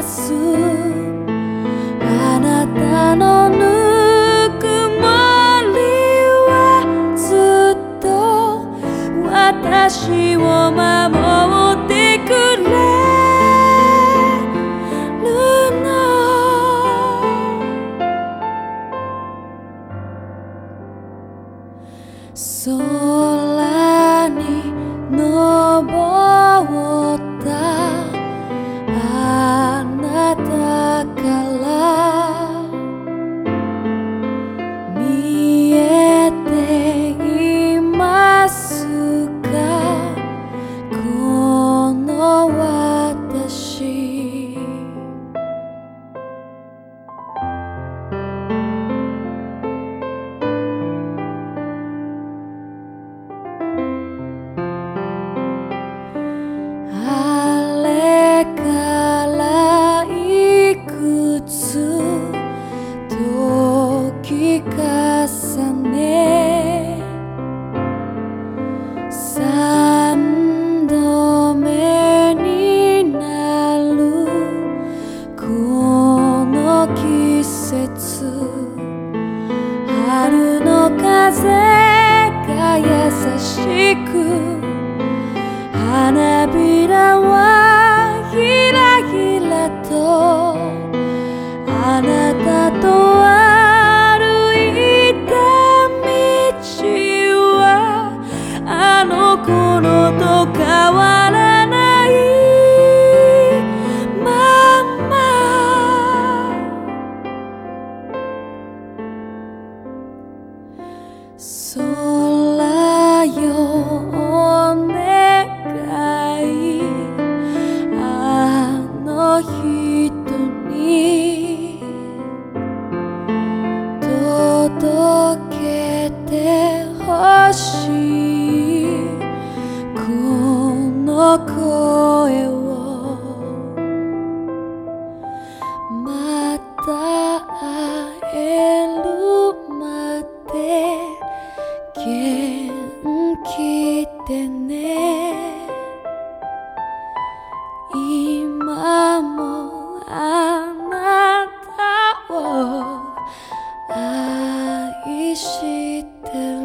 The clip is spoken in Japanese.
すあなたのぬくもりはずっと私を守ってくれるの。空に登ったあなたから見えていますか、この私。あれからいくつ時重ね、三度目になるこの季節、春の風が優しく、花びらはひらひらとあなたと歩いた道はあの頃と変わらないまま。空よお願い、あの人に届けてほしいこの声を。また会えるまで元気でね。今もあなたを愛してる。